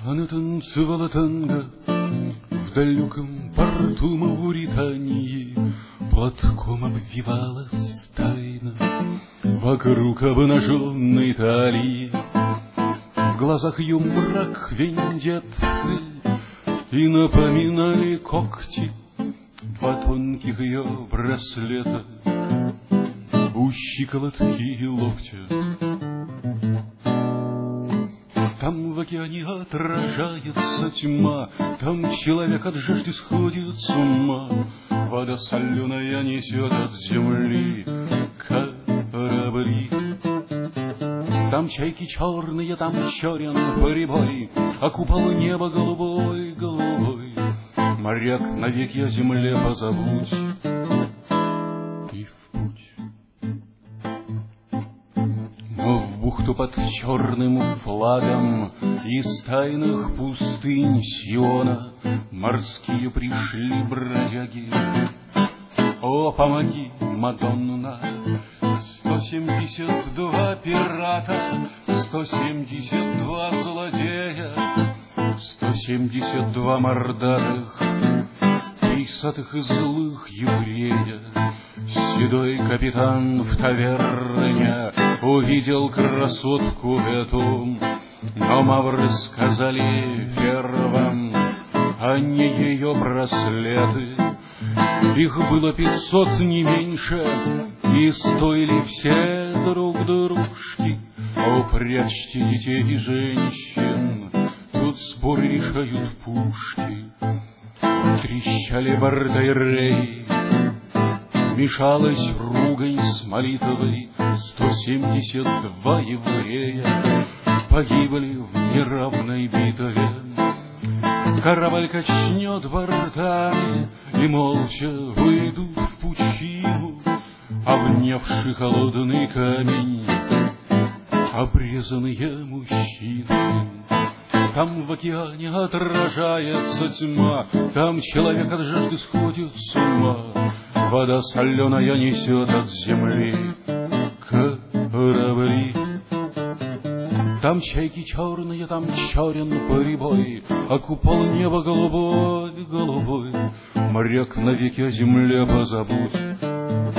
Она танцевала танго в далеком порту Мавритании, платком обвивалась тайна вокруг обнаженной талии. В глазах ее мрак вендетты и напоминали когти два тонких ее браслета у щиколотки и локтя. Там в океане отражается тьма, там человек от жажды сходит с ума. Вода соленая несет от земли корабли. Там чайки черные, там черен прибой, а купол неба голубой, голубой. Моряк, навеки о земле позабудь и в путь. Но в бухту под черным флагом из тайных пустынь Сиона морские пришли бродяги. О, помоги, Мадонна! 172 пирата, 172 злодея, 172 мордатых, писатых и злых еврея. Седой капитан в таверне увидел красотку эту, но мавры сказали первым, а не ее браслеты. Их было 500 не меньше, и стоили все друг дружки. О, прячьте детей и женщин, тут спор решают пушки. Трещали борта и реи, мешалась ругань с молитвой. 172 еврея погибли в неравной битве. Корабль качнет бортами, и молча выйдут в пучину, обнявший холодный камень обрезанные мужчины. Там в океане отражается тьма, там человек от жажды сходит с ума. Вода соленая несет от земли корабли. Там чайки черные, там черен прибой, а купол неба голубой, голубой. Моряк, навеки о земле позабудь